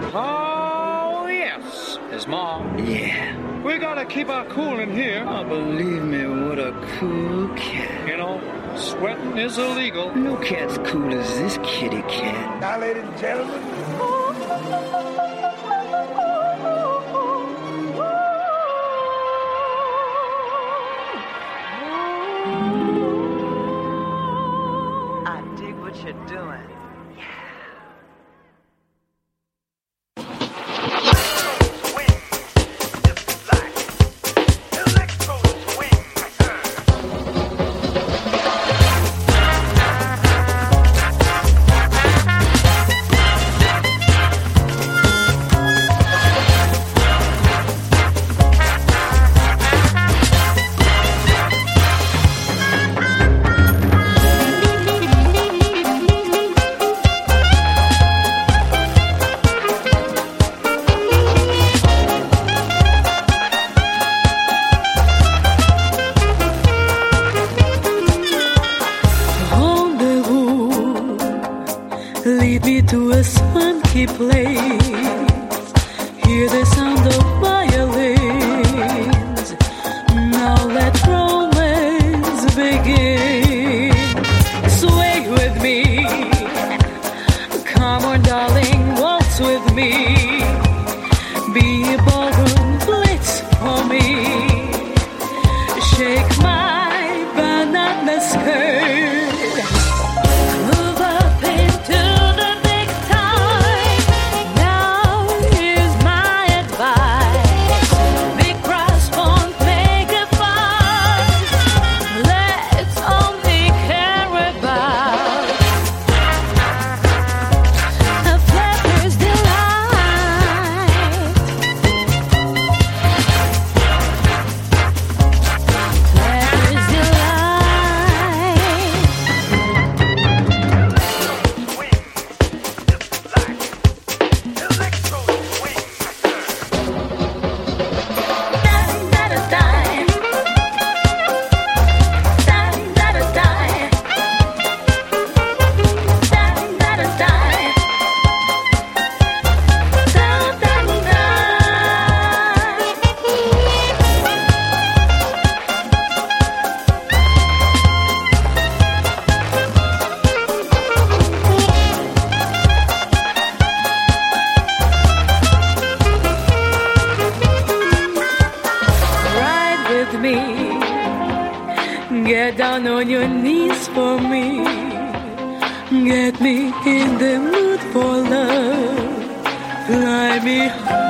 Oh, yes, his mom. Yeah. We gotta keep our cool in here. Oh, believe me, what a cool cat. You know, sweating is illegal. No cat's cool as this kitty cat. Now, ladies and gentlemen. I dig what you're doing. Lead me to a swanky place. Hear the sound of violins. Now let romance begin. Sway with me. Come on, darling, waltz with me. Be a ballroom blitz for me. Shake my banana skirt. Get down on your knees for me. Get me in the mood for love. Fly me high.